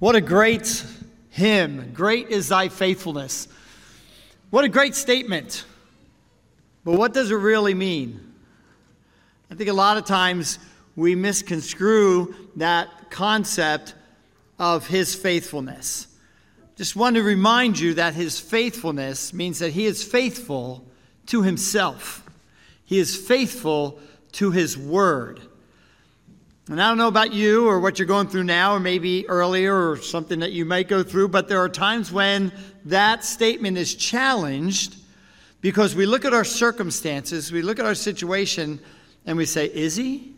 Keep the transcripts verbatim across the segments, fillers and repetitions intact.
What a great hymn. Great is thy faithfulness. What a great statement. But what does it really mean? I think a lot of times we misconstrue that concept of his faithfulness. Just want to remind you that his faithfulness means that he is faithful to himself. He is faithful to his word. And I don't know about you or what you're going through now or maybe earlier or something that you might go through, but there are times when that statement is challenged because we look at our circumstances, we look at our situation, and we say, is he?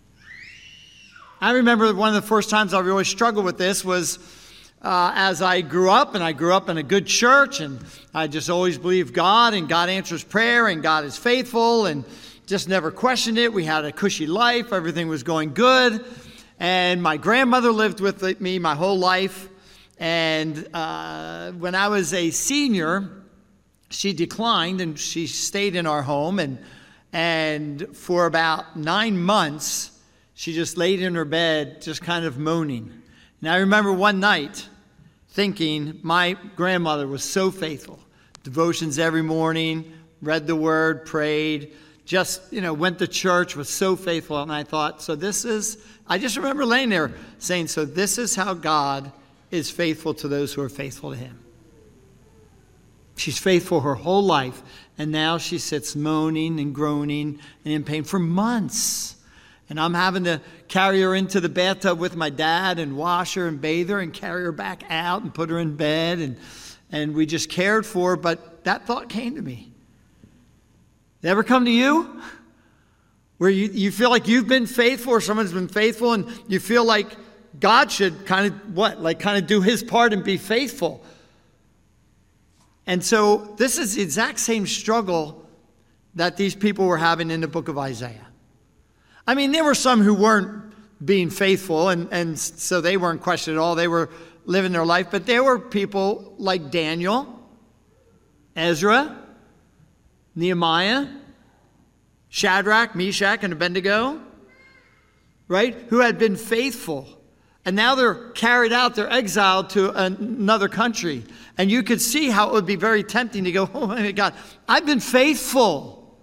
I remember one of the first times I really struggled with this was uh, as I grew up, and I grew up in a good church, and I just always believed God, and God answers prayer, and God is faithful, and just never questioned it. We had a cushy life. Everything was going good. And my grandmother lived with me my whole life. And uh, when I was a senior, she declined and she stayed in our home. And, and for about nine months, she just laid in her bed, just kind of moaning. And I remember one night thinking my grandmother was so faithful. Devotions every morning, read the word, prayed. Just, you know, went to church, was so faithful. And I thought, so this is, I just remember laying there saying, so this is how God is faithful to those who are faithful to him. She's faithful her whole life. And now she sits moaning and groaning and in pain for months. And I'm having to carry her into the bathtub with my dad and wash her and bathe her and carry her back out and put her in bed. And, and we just cared for her. But that thought came to me. Did it ever come to you? Where you, you feel like you've been faithful or someone's been faithful and you feel like God should kind of, what? Like kind of do his part and be faithful. And so this is the exact same struggle that these people were having in the book of Isaiah. I mean, there were some who weren't being faithful and, and so they weren't questioned at all. They were living their life. But there were people like Daniel, Ezra, Nehemiah, Shadrach, Meshach, and Abednego, right, who had been faithful. And now they're carried out, they're exiled to another country. And you could see how it would be very tempting to go, oh my God, I've been faithful.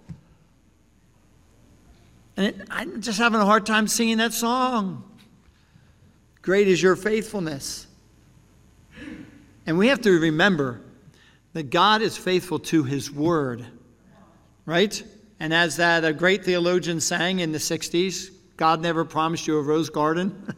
And it, I'm just having a hard time singing that song. Great is your faithfulness. And we have to remember that God is faithful to his word. Right? And as that a great theologian sang in the sixties, God never promised you a rose garden.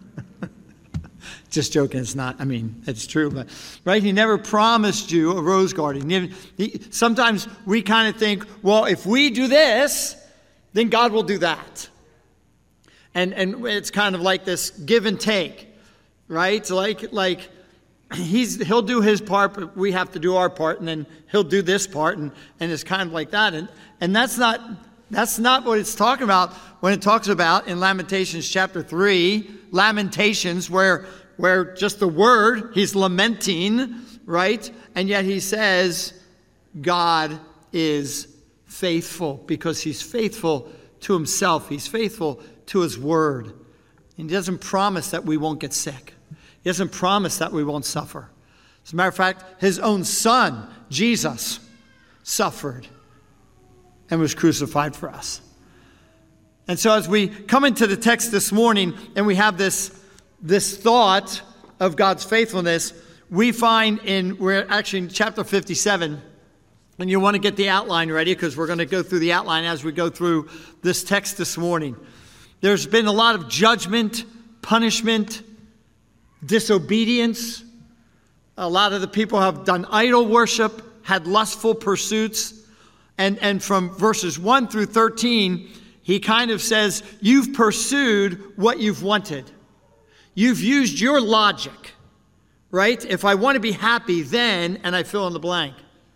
Just joking, it's not. I mean, it's true. But right? He never promised you a rose garden. He, he, sometimes we kind of think, well, if we do this, then God will do that. And and it's kind of like this give and take. Right? Like, like he's he'll do his part, but we have to do our part, and then he'll do this part, and, and it's kind of like that. And and that's not that's not what it's talking about when it talks about in Lamentations chapter three, Lamentations, where where just the word, he's lamenting, right? And yet he says, God is faithful because he's faithful to himself. He's faithful to his word. And he doesn't promise that we won't get sick. He doesn't promise that we won't suffer. As a matter of fact, his own son, Jesus, suffered and was crucified for us. And so as we come into the text this morning and we have this, this thought of God's faithfulness, we find in, we're actually in chapter fifty-seven, and you want to get the outline ready because we're going to go through the outline as we go through this text this morning. There's been a lot of judgment, punishment, disobedience. A lot of the people have done idol worship, had lustful pursuits. And, and from verses one through thirteen, he kind of says, you've pursued what you've wanted. You've used your logic, right? If I want to be happy, then, and I fill in the blank.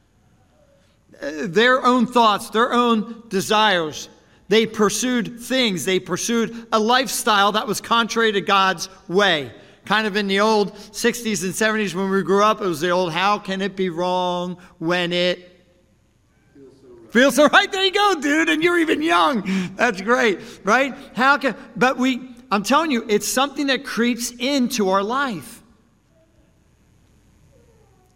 Their own thoughts, their own desires. They pursued things. They pursued a lifestyle that was contrary to God's way. Kind of in the old sixties and seventies when we grew up, it was the old, how can it be wrong when it feels so right? There you go, dude, and you're even young. That's great, right? How can, but we, I'm telling you, it's something that creeps into our life.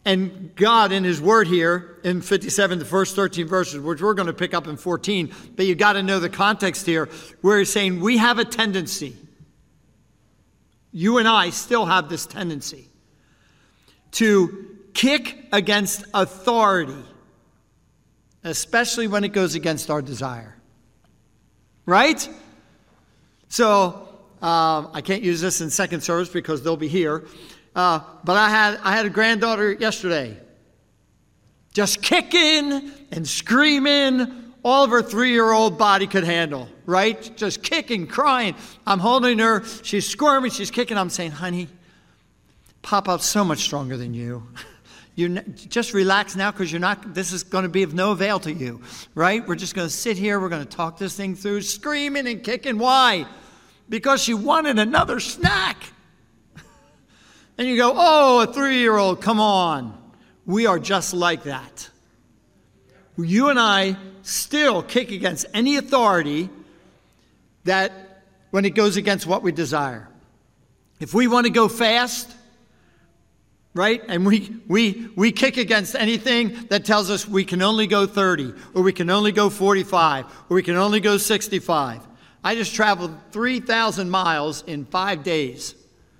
and God in his word here in fifty-seven, the first thirteen verses, which we're going to pick up in fourteen, but you got to know the context here, where he's saying we have a tendency. You and I still have this tendency to kick against authority, especially when it goes against our desire. Right? So, uh, I can't use this in second service because they'll be here. Uh, but I had I had a granddaughter yesterday, just kicking and screaming, all of her three-year-old body could handle, right? Just kicking, crying. I'm holding her. She's squirming. She's kicking. I'm saying, honey, Pop-Up's so much stronger than you. You just relax now, because you're not. This is going to be of no avail to you, right? We're just going to sit here. We're going to talk this thing through, screaming and kicking. Why? Because she wanted another snack. And you go, oh, a three-year-old, come on. We are just like that. You and I still kick against any authority that when it goes against what we desire. If we want to go fast, right, and we we we kick against anything that tells us we can only go thirty, or we can only go forty-five, or we can only go sixty-five. I just traveled three thousand miles in five days.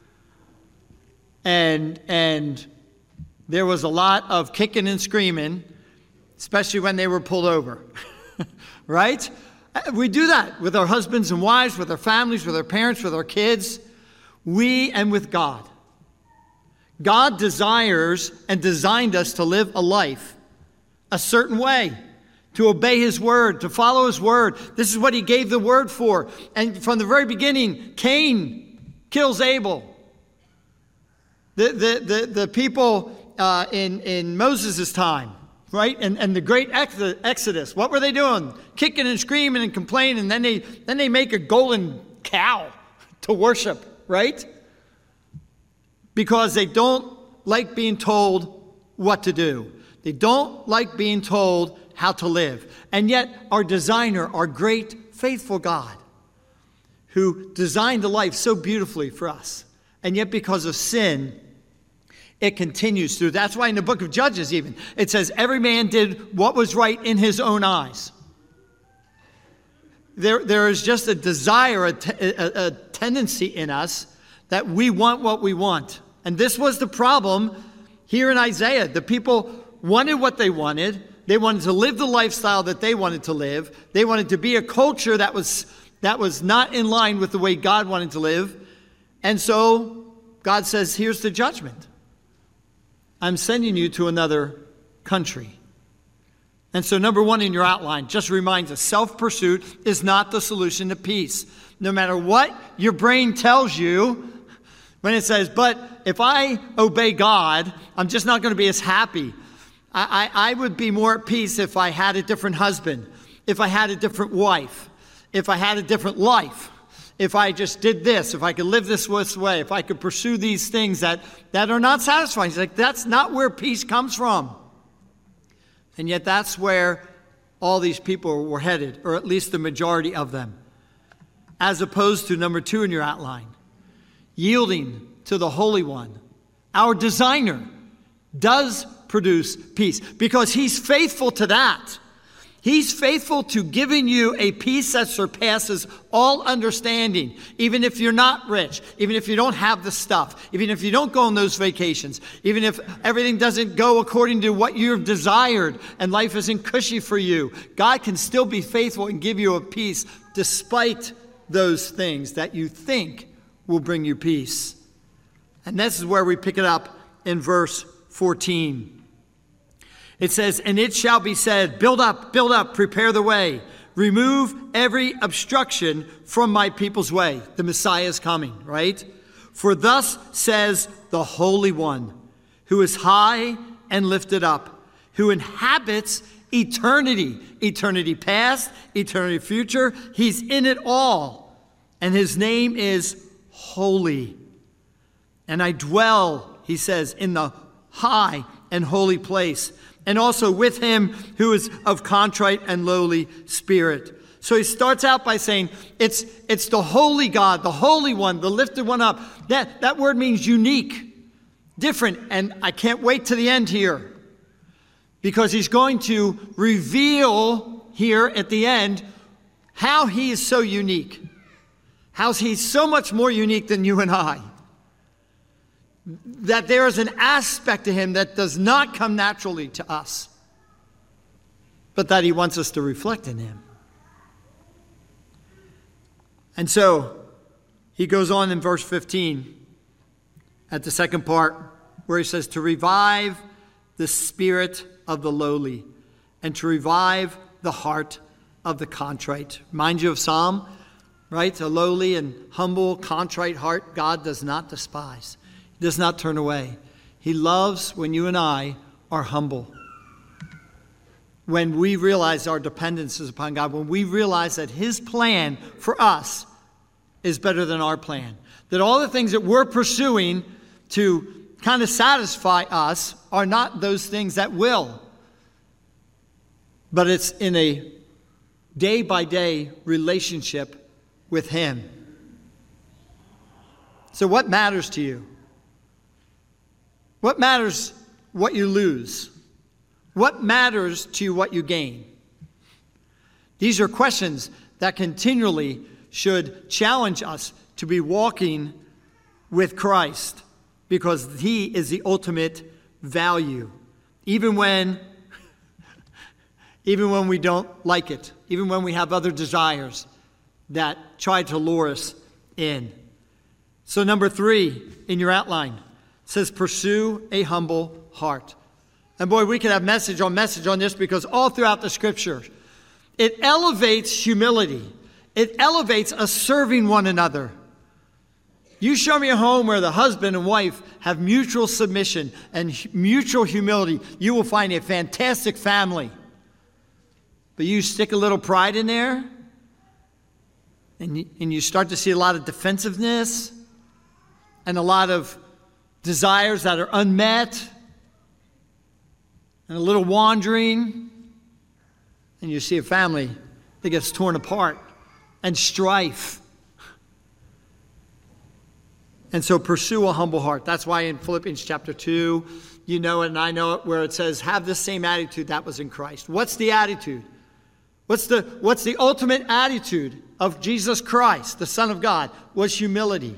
And and there was a lot of kicking and screaming, especially when they were pulled over, right? We do that with our husbands and wives, with our families, with our parents, with our kids. We and with God. God desires and designed us to live a life a certain way, to obey his word, to follow his word. This is what he gave the word for. And from the very beginning, Cain kills Abel. The, the, the, the people uh, in, in Moses' time, right? And, and the great Exodus, what were they doing? Kicking and screaming and complaining. And then they, then they make a golden cow to worship, right? Because they don't like being told what to do. They don't like being told how to live. And yet our designer, our great faithful God, who designed the life so beautifully for us, and yet because of sin, it continues through. That's why in the book of Judges even, it says every man did what was right in his own eyes. There, there is just a desire, a, te- a, a tendency in us that we want what we want. And this was the problem here in Isaiah. The people wanted what they wanted. They wanted to live the lifestyle that they wanted to live. They wanted to be a culture that was, that was not in line with the way God wanted to live. And so God says, here's the judgment. I'm sending you to another country. And so number one in your outline just reminds us, self-pursuit is not the solution to peace. No matter what your brain tells you, when it says, but if I obey God, I'm just not going to be as happy. I, I, I would be more at peace if I had a different husband, if I had a different wife, if I had a different life. If I just did this, if I could live this way, if I could pursue these things that, that are not satisfying. He's like, that's not where peace comes from. And yet that's where all these people were headed, or at least the majority of them. As opposed to number two in your outline, yielding to the Holy One. Our designer does produce peace because he's faithful to that. He's faithful to giving you a peace that surpasses all understanding, even if you're not rich, even if you don't have the stuff, even if you don't go on those vacations, even if everything doesn't go according to what you've desired and life isn't cushy for you. God can still be faithful and give you a peace despite those things that you think will bring you peace. And this is where we pick it up in verse fourteen. It says, and it shall be said, build up, build up, prepare the way. Remove every obstruction from my people's way. The Messiah is coming, right? For thus says the Holy One, who is high and lifted up, who inhabits eternity, eternity past, eternity future. He's in it all. And his name is Holy. And I dwell, he says, in the high and holy place. And also with him who is of contrite and lowly spirit. So he starts out by saying, it's, it's the holy God, the Holy One, the lifted one up. That, that word means unique. different, and I can't wait to the end here, because he's going to reveal here at the end how he is so unique, how he's so much more unique than you and I, that there is an aspect to him that does not come naturally to us, but that he wants us to reflect in him. And so he goes on in verse fifteen at the second part where he says to revive the spirit of the lowly and to revive the heart of the contrite. Remind you of Psalm, right? A lowly and humble, contrite heart God does not despise. He does not turn away. He loves when you and I are humble. When we realize our dependence is upon God, when we realize that his plan for us is better than our plan, that all the things that we're pursuing to kind of satisfy us are not those things that will, but it's in a day-by-day relationship with him. So what matters to you? What matters what you lose? What matters to you what you gain? These are questions that continually should challenge us to be walking with Christ, because he is the ultimate value. Even when, even when we don't like it, even when we have other desires that try to lure us in. So number three in your outline says, pursue a humble heart. And boy, we could have message on message on this, because all throughout the scripture, it elevates humility. It elevates us serving one another. You show me a home where the husband and wife have mutual submission and mutual humility, you will find a fantastic family. But you stick a little pride in there, and you, and you start to see a lot of defensiveness and a lot of desires that are unmet and a little wandering, and you see a family that gets torn apart and strife. And so pursue a humble heart. That's why in Philippians chapter two, you know it and I know it, where it says, have the same attitude that was in Christ. What's the attitude? What's the, what's the ultimate attitude of Jesus Christ, the Son of God? Was humility.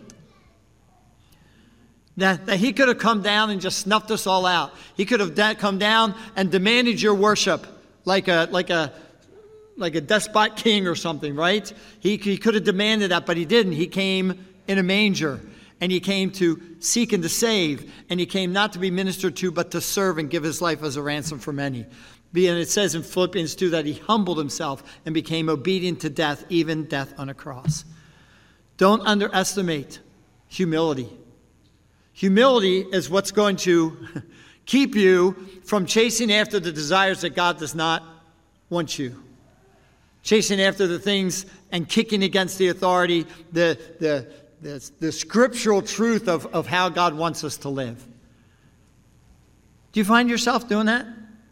That, that he could have come down and just snuffed us all out. He could have da- come down and demanded your worship like a, like a, like a despot king or something, right? He, he could have demanded that, but he didn't. He came in a manger. And he came to seek and to save. And he came not to be ministered to, but to serve and give his life as a ransom for many. And it says in Philippians two that he humbled himself and became obedient to death, even death on a cross. Don't underestimate humility. Humility is what's going to keep you from chasing after the desires that God does not want you. Chasing after the things and kicking against the authority, the the The, the scriptural truth of, of how God wants us to live. Do you find yourself doing that?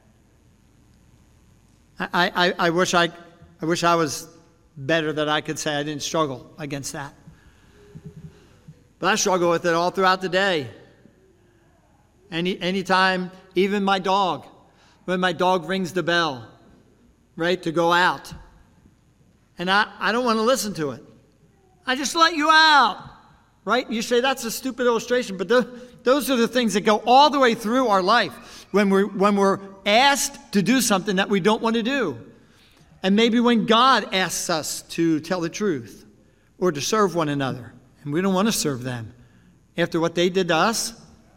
I, I, I wish I I wish I was better, that I could say I didn't struggle against that. But I struggle with it all throughout the day. Any anytime, even my dog, when my dog rings the bell, right, to go out. And I, I don't want to listen to it. I just let you out, right? You say that's a stupid illustration, but the, those are the things that go all the way through our life when we're, when we're asked to do something that we don't want to do. And maybe when God asks us to tell the truth or to serve one another, and we don't want to serve them after what they did to us.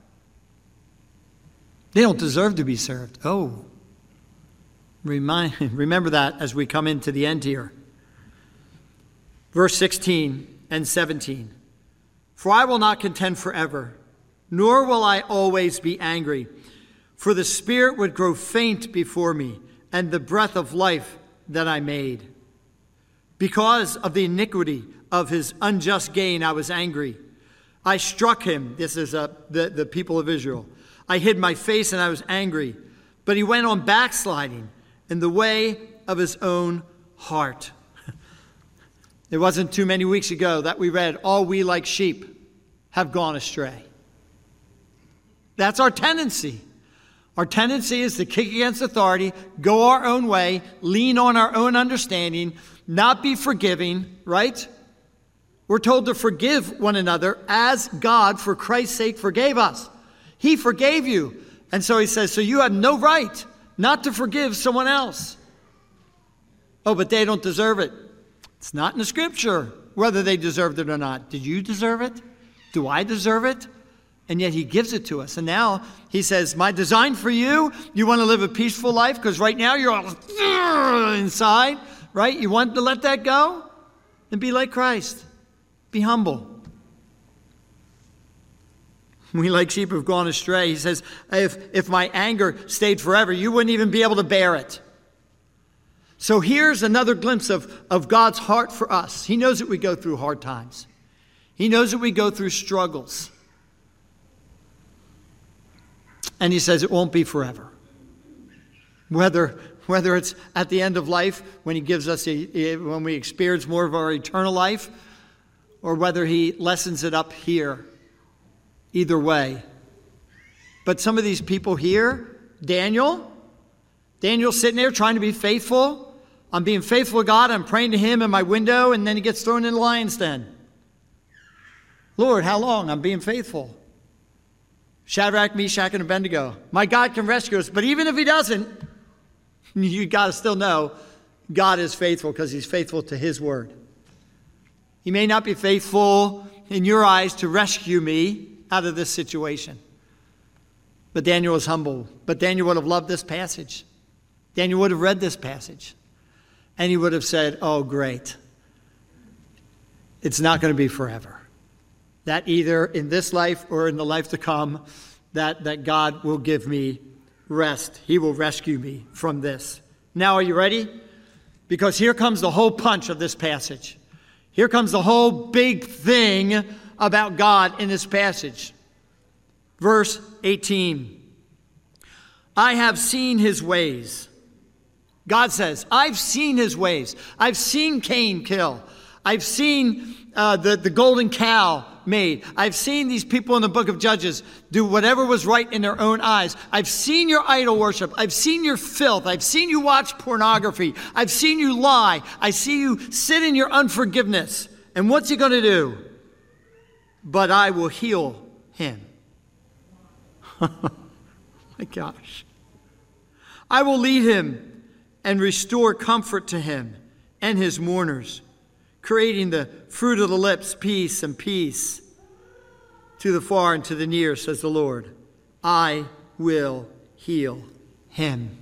They don't deserve to be served. Oh, remind, remember that as we come into the end here. Verse sixteen and seventeen. For I will not contend forever, nor will I always be angry. For the spirit would grow faint before me, and the breath of life that I made. Because of the iniquity of his unjust gain, I was angry. I struck him. This is uh, the, the people of Israel. I hid my face and I was angry. But he went on backsliding in the way of his own heart. It wasn't too many weeks ago that we read, all we like sheep have gone astray. That's our tendency. Our tendency is to kick against authority, go our own way, lean on our own understanding, not be forgiving, right? We're told to forgive one another as God, for Christ's sake, forgave us. He forgave you. And so he says, so you have no right not to forgive someone else. Oh, but they don't deserve it. It's not in the scripture whether they deserved it or not. Did you deserve it? Do I deserve it? And yet he gives it to us. And now he says, my design for you, you want to live a peaceful life because right now you're all inside, right? You want to let that go? Then be like Christ. Be humble. We like sheep have gone astray. He says, if, if my anger stayed forever, you wouldn't even be able to bear it. So here's another glimpse of, of God's heart for us. He knows that we go through hard times. He knows that we go through struggles. And he says it won't be forever. Whether, whether it's at the end of life, when he gives us, a, when we experience more of our eternal life, or whether he lessens it up here. Either way. But some of these people here, Daniel, Daniel's sitting there trying to be faithful. I'm being faithful to God. I'm praying to him in my window, and then he gets thrown in the lion's den. Lord, how long? I'm being faithful. Shadrach, Meshach, and Abednego. My God can rescue us. But even if he doesn't, you got to still know God is faithful because he's faithful to his word. He may not be faithful in your eyes to rescue me out of this situation. But Daniel was humble. But Daniel would have loved this passage. Daniel would have read this passage. And he would have said, oh, great. It's not going to be forever. That either in this life or in the life to come, that, that God will give me rest. He will rescue me from this. Now, are you ready? Because here comes the whole punch of this passage. Here comes the whole big thing about God in this passage. Verse eighteen. I have seen his ways. God says, I've seen his ways. I've seen Cain kill. I've seen uh, the, the golden cow made. I've seen these people in the book of Judges do whatever was right in their own eyes. I've seen your idol worship. I've seen your filth. I've seen you watch pornography. I've seen you lie. I see you sit in your unforgiveness. And what's he going to do? But I will heal him. My gosh. I will lead him and restore comfort to him and his mourners, creating the fruit of the lips, peace and peace to the far and to the near, says the Lord. I will heal him.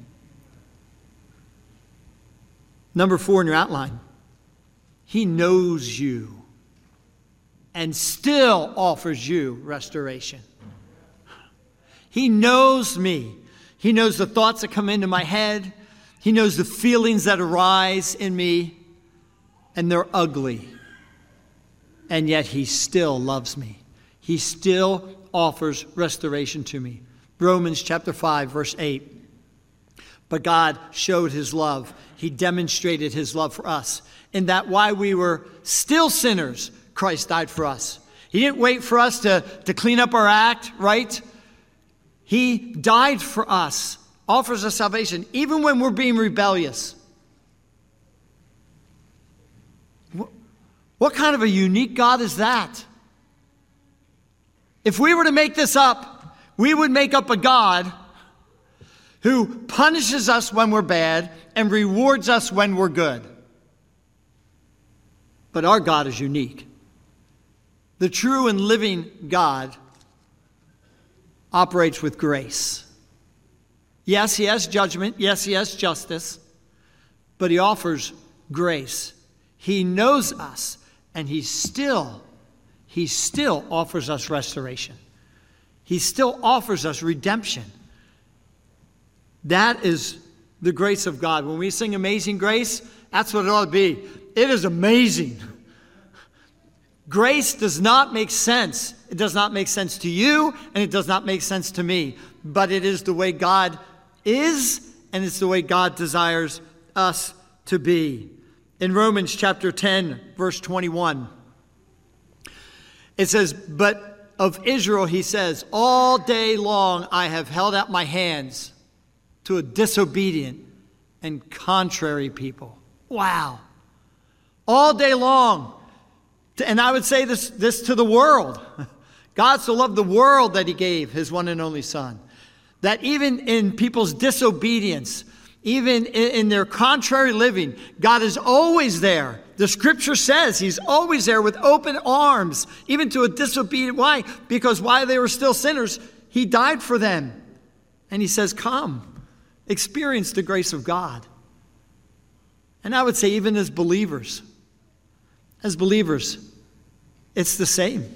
Number four in your outline. He knows you and still offers you restoration. He knows me. He knows the thoughts that come into my head. He knows the feelings that arise in me. And they're ugly. And yet he still loves me. He still offers restoration to me. Romans chapter five, verse eight. But God showed his love. He demonstrated his love for us. In that while we were still sinners, Christ died for us. He didn't wait for us to, to clean up our act, right? He died for us, offers us salvation, even when we're being rebellious. What kind of a unique God is that? If we were to make this up, we would make up a God who punishes us when we're bad and rewards us when we're good. But our God is unique. The true and living God operates with grace. Yes, he has judgment. Yes, he has justice. But he offers grace. He knows us, and he still, he still offers us restoration. He still offers us redemption. That is the grace of God. When we sing Amazing Grace, that's what it ought to be. It is amazing. Grace does not make sense. It does not make sense to you, and it does not make sense to me. But it is the way God is, and it's the way God desires us to be. In Romans chapter ten, verse twenty-one, it says, But of Israel, he says, all day long I have held out my hands to a disobedient and contrary people. Wow. All day long. And I would say this, this to the world. God so loved the world that he gave his one and only Son. That even in people's disobedience, even in, in their contrary living, God is always there. The scripture says he's always there with open arms, even to a disobedient. Why? Because while they were still sinners, he died for them. And he says, come, experience the grace of God. And I would say even as believers, as believers, it's the same.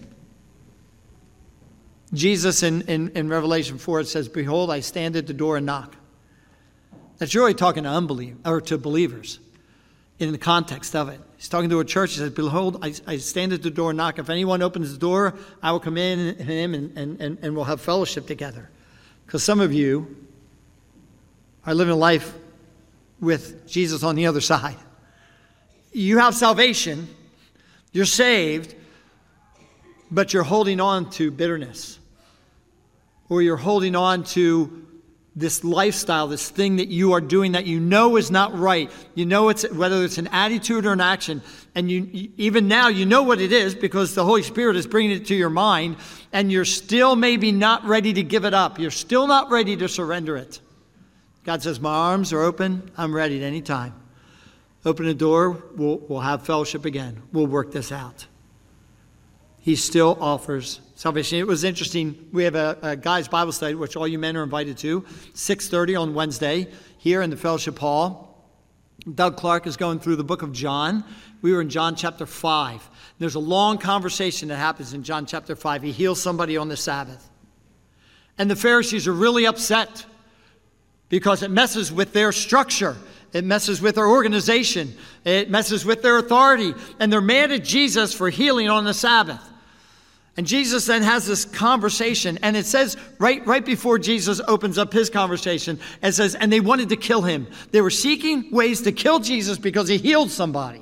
Jesus in, in, in Revelation four, it says, behold, I stand at the door and knock. That's really talking to unbelievers, or to believers in the context of it. He's talking to a church. He says, behold, I, I stand at the door and knock. If anyone opens the door, I will come in and him and, and, and, and we'll have fellowship together. Because some of you are living life with Jesus on the other side. You have salvation. You're saved. But you're holding on to bitterness. Or you're holding on to this lifestyle, this thing that you are doing that you know is not right. You know it's whether it's an attitude or an action. And you even now you know what it is because the Holy Spirit is bringing it to your mind. And you're still maybe not ready to give it up. You're still not ready to surrender it. God says, my arms are open. I'm ready at any time. Open the door. We'll, we'll have fellowship again. We'll work this out. He still offers salvation. It was interesting. We have a, a guys' Bible study, which all you men are invited to, six thirty on Wednesday here in the fellowship hall. Doug Clark is going through the book of John. We were in John chapter five. There's a long conversation that happens in John chapter five. He heals somebody on the Sabbath. And the Pharisees are really upset because it messes with their structure. It messes with their organization. It messes with their authority. And they're mad at Jesus for healing on the Sabbath. And Jesus then has this conversation, and it says right, right before Jesus opens up his conversation, it says, and they wanted to kill him. They were seeking ways to kill Jesus because he healed somebody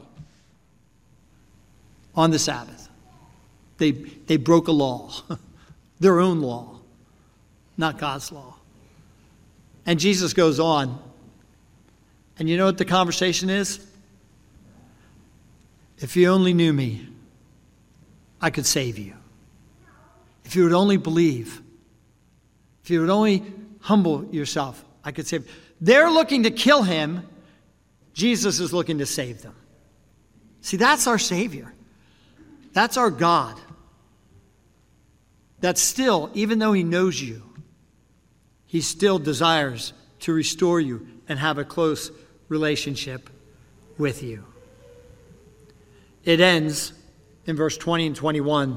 on the Sabbath. They, they broke a law, their own law, not God's law. And Jesus goes on, and you know what the conversation is? If you only knew me, I could save you. If you would only believe, if you would only humble yourself, I could save you. They're looking to kill him. Jesus is looking to save them. See, that's our Savior. That's our God. That still, even though he knows you, he still desires to restore you and have a close relationship with you. It ends in verse twenty and twenty-one.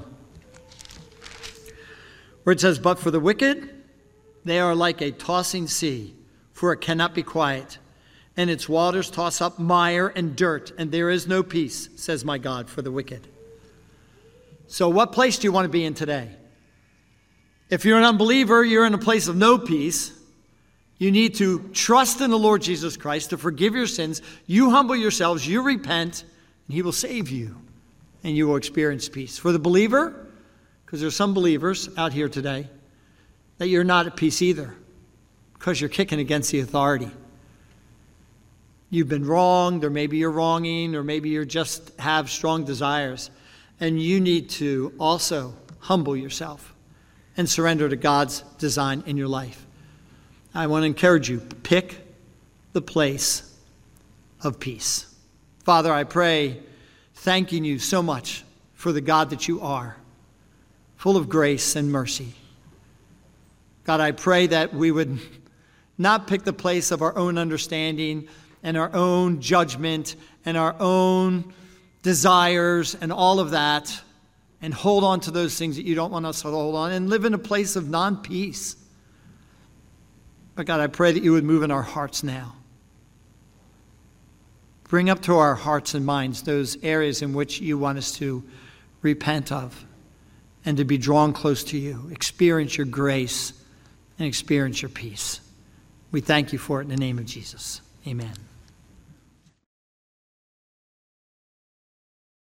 Where it says, but for the wicked, they are like a tossing sea, for it cannot be quiet. And its waters toss up mire and dirt, and there is no peace, says my God, for the wicked. So what place do you want to be in today? If you're an unbeliever, you're in a place of no peace. You need to trust in the Lord Jesus Christ to forgive your sins. You humble yourselves, you repent, and he will save you, and you will experience peace. For the believer, because there's some believers out here today that you're not at peace either because you're kicking against the authority. You've been wronged, or maybe you're wronging, or maybe you just have strong desires. And you need to also humble yourself and surrender to God's design in your life. I want to encourage you, pick the place of peace. Father, I pray, thanking you so much for the God that you are, full of grace and mercy. God, I pray that we would not pick the place of our own understanding and our own judgment and our own desires and all of that, and hold on to those things that you don't want us to hold on, and live in a place of non-peace. But God, I pray that you would move in our hearts now. Bring up to our hearts and minds those areas in which you want us to repent of and to be drawn close to you, experience your grace, and experience your peace. We thank you for it in the name of Jesus. Amen.